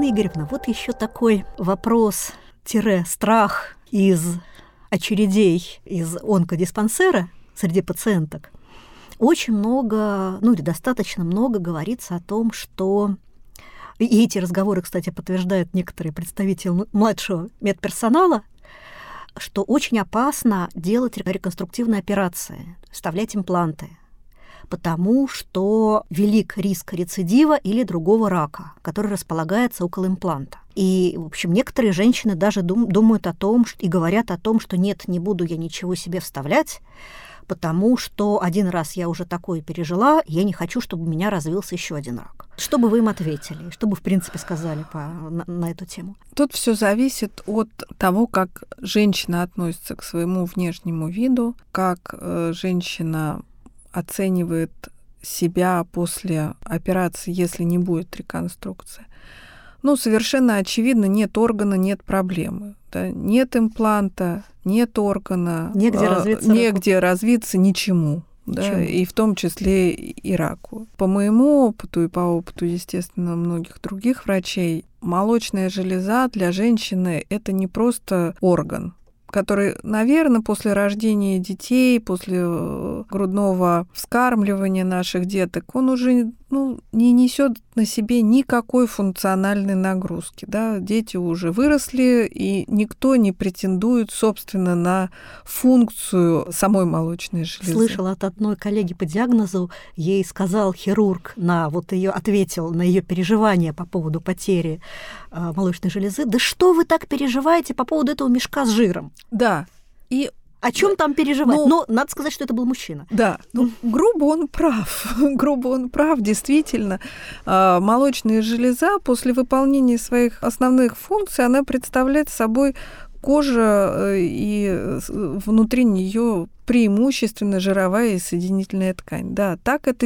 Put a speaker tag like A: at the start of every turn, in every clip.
A: Ирина Игоревна, вот еще такой вопрос-страх из очередей из онкодиспансера среди пациенток. Очень много, или достаточно много говорится о том, что... И эти разговоры, кстати, подтверждают некоторые представители младшего медперсонала, что очень опасно делать реконструктивные операции, вставлять импланты, потому что велик риск рецидива или другого рака, который располагается около импланта. И, в общем, некоторые женщины даже думают о том, и говорят о том, что нет, не буду я ничего себе вставлять, потому что один раз я уже такое пережила, и я не хочу, чтобы у меня развился еще один рак. Что бы вы им ответили? Что бы, в принципе, сказали на эту тему?
B: Тут все зависит от того, как женщина относится к своему внешнему виду, как женщина оценивает себя после операции, если не будет реконструкции. Совершенно очевидно, нет органа, нет проблемы. Да? Нет импланта, нет органа, негде развиться ничему. Да? И в том числе и раку. По моему опыту и по опыту, естественно, многих других врачей, молочная железа для женщины – это не просто орган, который, наверное, после рождения детей, после грудного вскармливания наших деток, он уже не несет на себе никакой функциональной нагрузки. Да? Дети уже выросли, и никто не претендует, собственно, на функцию самой молочной железы.
A: Слышала от одной коллеги по диагнозу, ей сказал хирург, ответил на ее переживания по поводу потери молочной железы: да что вы так переживаете по поводу этого мешка с жиром?
B: Да. И
A: о чем там переживать? Но надо сказать, что это был мужчина.
B: Да, грубо он прав. Грубо он прав, действительно. Молочная железа после выполнения своих основных функций, она представляет собой кожа, и внутри нее преимущественно жировая и соединительная ткань. Да, так это,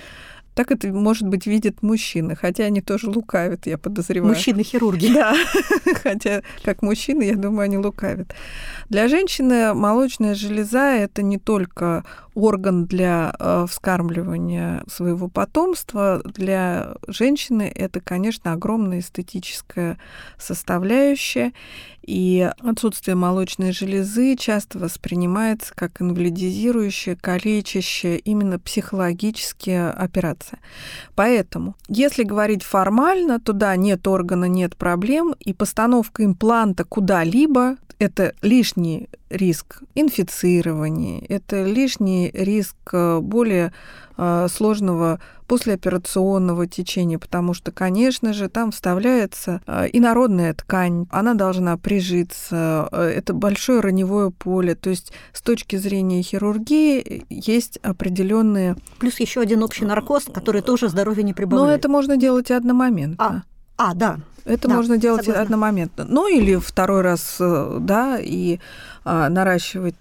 B: может быть, видят мужчины, хотя они тоже лукавят, я подозреваю.
A: Мужчины-хирурги.
B: Да, хотя как мужчины, я думаю, они лукавят. Для женщины молочная железа – это не только орган для вскармливания своего потомства. Для женщины это, конечно, огромная эстетическая составляющая, и отсутствие молочной железы часто воспринимается как инвалидизирующая, калечащая, именно психологическая операция. Поэтому, если говорить формально, то да, нет органа, нет проблем, и постановка импланта куда-либо – это лишний риск инфицирования, это лишний риск более сложного послеоперационного течения, потому что, конечно же, там вставляется инородная ткань, она должна прижиться, это большое раневое поле, то есть с точки зрения хирургии есть определенные...
A: Плюс еще один общий наркоз, который тоже здоровье не прибавляет.
B: Но это можно делать и одномоментно.
A: Да.
B: Это можно делать одномоментно. Или второй раз, да, и наращивать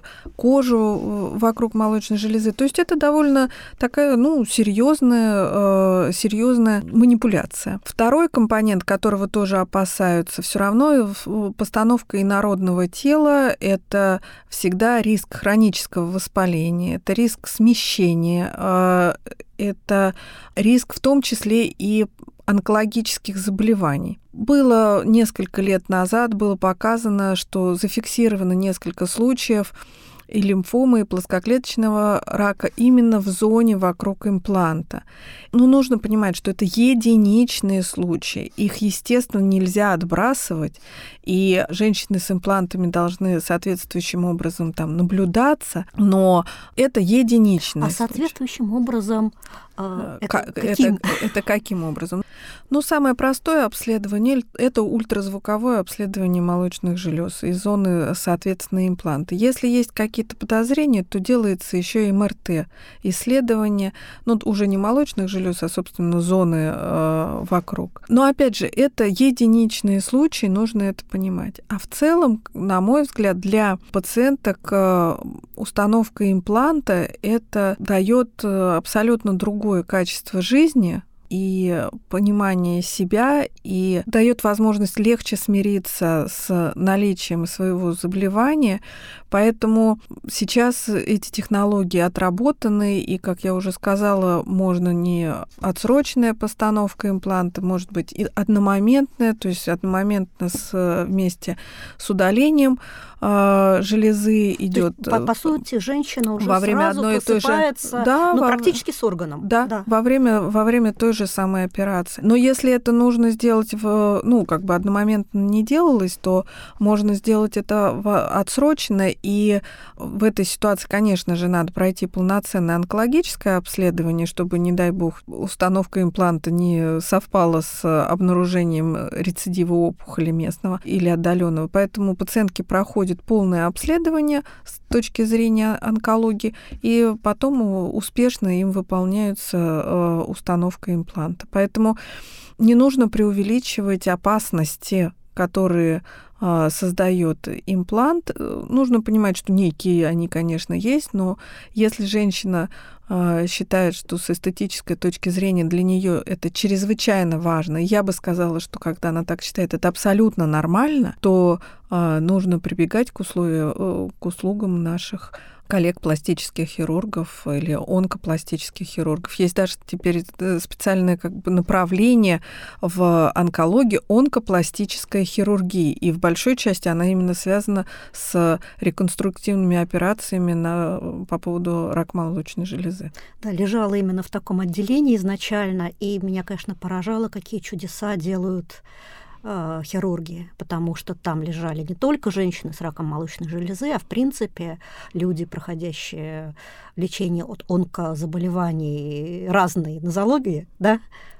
B: кожу вокруг молочной железы. То есть это довольно такая, серьезная манипуляция. Второй компонент, которого тоже опасаются, все равно постановка инородного тела – это всегда риск хронического воспаления, это риск смещения, это риск в том числе и онкологических заболеваний. Несколько лет назад было показано, что зафиксировано несколько случаев и лимфомы, и плоскоклеточного рака именно в зоне вокруг импланта. Нужно понимать, что это единичные случаи. Их, естественно, нельзя отбрасывать, и женщины с имплантами должны соответствующим образом наблюдаться, но это единичные случаи.
A: Соответствующим образом каким?
B: Это каким образом? Самое простое обследование – это ультразвуковое обследование молочных желез и зоны, соответственно, импланта. Если есть какие-то подозрения, то делается еще и МРТ-исследование, уже не молочных желез, а, собственно, зоны вокруг. Но, опять же, это единичные случаи, нужно это понимать. А в целом, на мой взгляд, для пациенток установка импланта – это дает абсолютно другое качество жизни, и понимание себя, и дает возможность легче смириться с наличием своего заболевания. Поэтому сейчас эти технологии отработаны, и, как я уже сказала, можно не отсроченная постановка импланта, может быть и одномоментная, то есть одномоментно вместе с удалением железы идет.
A: По сути, женщина уже
B: во время
A: сразу
B: одной и той же,
A: просыпается, практически с органом.
B: Да. Во время той же самой операции. Но если это нужно сделать одномоментно не делалось, то можно сделать это отсроченно, и в этой ситуации, конечно же, надо пройти полноценное онкологическое обследование, чтобы, не дай бог, установка импланта не совпала с обнаружением рецидива опухоли местного или отдаленного. Поэтому пациентки проходят полное обследование с точки зрения онкологии, и потом успешно им выполняется установка импланта. Поэтому не нужно преувеличивать опасности, которые создает имплант. Нужно понимать, что некие они, конечно, есть, но если женщина считает, что с эстетической точки зрения для нее это чрезвычайно важно, я бы сказала, что когда она так считает, это абсолютно нормально, то нужно прибегать к услугам наших коллег-пластических хирургов или онкопластических хирургов. Есть даже теперь специальное направление в онкологии онкопластическая хирургия, и в большой части она именно связана с реконструктивными операциями по поводу рака молочной железы.
A: Да, лежала именно в таком отделении изначально, и меня, конечно, поражало, какие чудеса делают хирурги, потому что там лежали не только женщины с раком молочной железы, а в принципе люди, проходящие лечение от онкозаболеваний разной нозологии, да,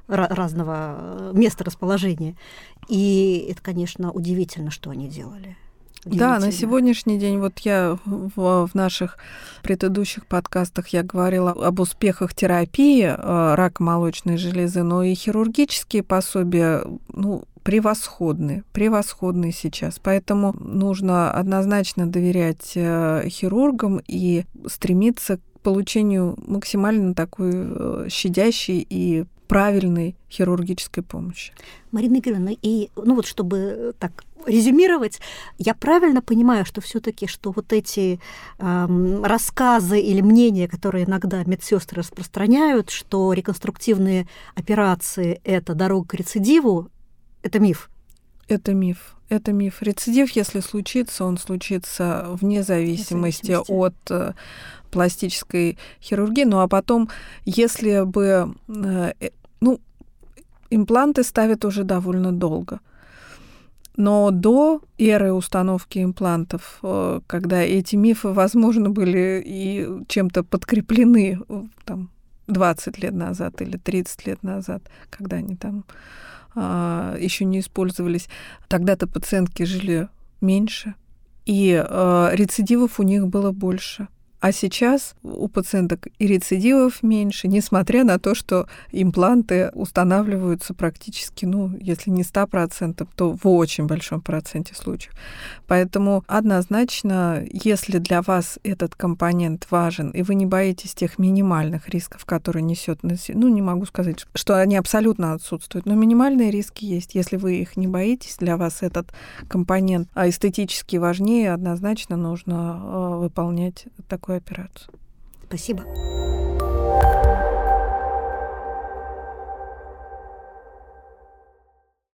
A: разного места расположения. И это, конечно, удивительно, что они делали.
B: Да, на сегодняшний день, вот я в наших предыдущих подкастах я говорила об успехах терапии рака молочной железы, но и хирургические пособия, превосходны сейчас. Поэтому нужно однозначно доверять хирургам и стремиться к получению максимально такой щадящей и правильной хирургической помощи.
A: Марина Игоревна, и чтобы так резюмировать, я правильно понимаю, что все-таки вот эти рассказы или мнения, которые иногда медсестры распространяют, что реконструктивные операции – это дорога к рецидиву, это миф?
B: Это миф. Рецидив, если случится, он случится вне зависимости от пластической хирургии. Ну а потом, если бы... импланты ставят уже довольно долго. Но до эры установки имплантов, когда эти мифы, возможно, были и чем-то подкреплены 20 лет назад или 30 лет назад, когда они там еще не использовались, тогда-то пациентки жили меньше, и рецидивов у них было больше. А сейчас у пациенток и рецидивов меньше, несмотря на то, что импланты устанавливаются практически, если не 100%, то в очень большом проценте случаев. Поэтому однозначно, если для вас этот компонент важен, и вы не боитесь тех минимальных рисков, которые несет, не могу сказать, что они абсолютно отсутствуют, но минимальные риски есть. Если вы их не боитесь, для вас этот компонент эстетически важнее, однозначно нужно выполнять такую операцию.
A: Спасибо.